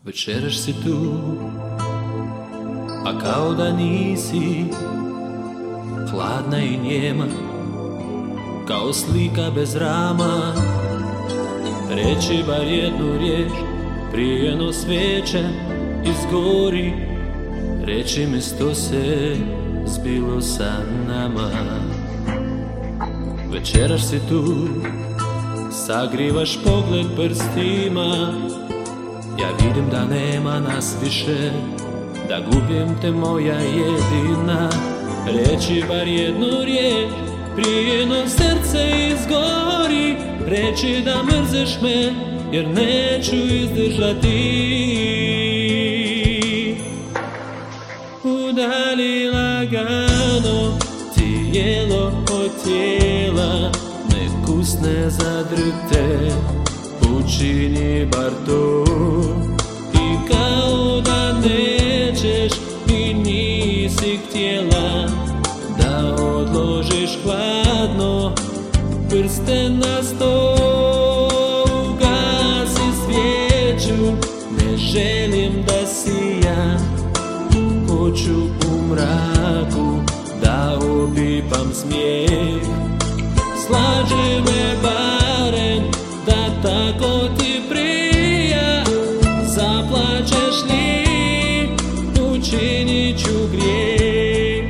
Večeras si tu, a kao da nisi, hladna i njema, kao slika bez rama. Reći bar jednu riječ, prije no svijeća izgori. Reći mi što se zbilo sa nama. Večeras si tu, sagrivaš pogled prstima. Ja vidim da nema nas više, da gubim te moja jedina. Reći bar jednu riječ, prije no srce izgori. Reći da mrzeš me, jer neću izdržati. Udalji lagano tijelo od tijela, nek usne zadrte, učini bar to. I kao da nećeš i nisi htjela, da odložiš hladno prste na sto. Ugasi svijeću, ne želim da sijam. Hoću u mraku da opipam smijeh. Slađi me barem da tako ti prija. Zaplačeš li, učinit ću grijeh.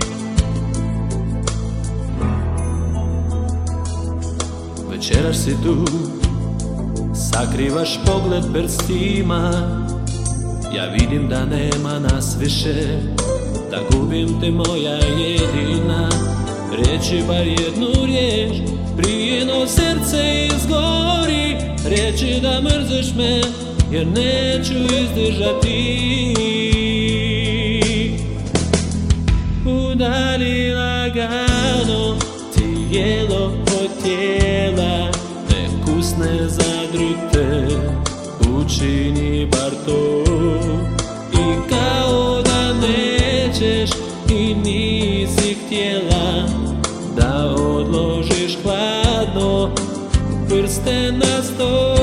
Večeras si tu, sakrivaš pogled prstima. Ja vidim da nema nas više, da gubim te moja jedina. Reći bar jednu riječ, prije no srce izgori. Reći da mrzeš me, jer neću izdržati. Udalji lagano tijelo od tijela, nek usne zadrte, učini bar to. I kao da nećeš i nisi htjela, da odložiš hladno prste na sto.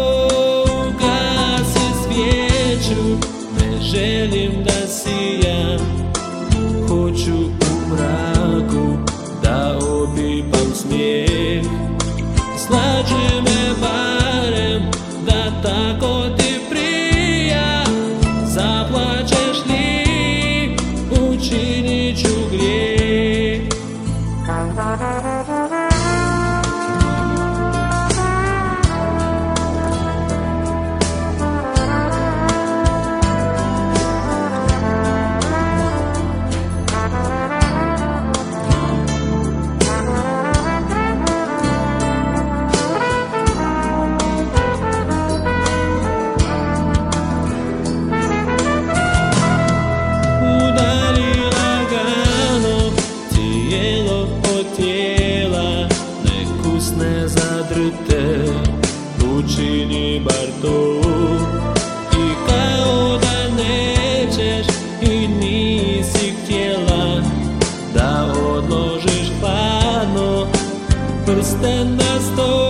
Ugasi svijeću, ne želim da sijam. Hoću u mraku da opipam smijeh. Slađi me barem da tako ti prija. Zaplačeš li, učinit ću grijeh. Ne zadrte, učini bar to. I kao da nećeš i nisi htjela, da odložiš hladno prste na sto.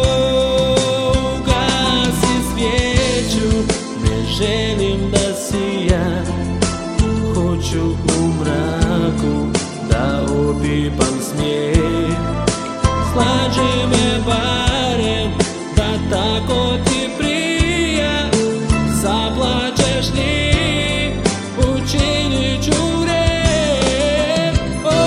Ugasi svijeću, ne želim da sijam. Hoću u mraku da opipam smijeh. Slađi me barem da tako ti prija. Zaplačeš li, učinit ću grijeh.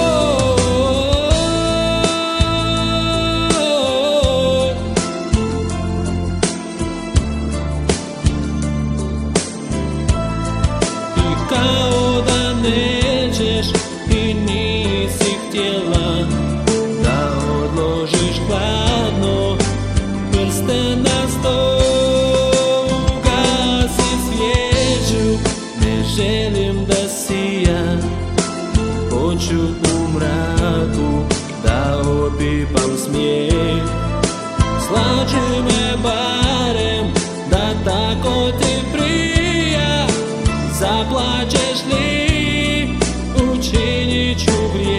I kao da nećeš i nisi htjela, da odložiš hladno prste na sto. Ugasi svijeću, ne želim da sijam. Hoću u mraku da opipam smijeh. Slađi me barem da tako ti prija. Zaplačeš li, učinit ću grijeh.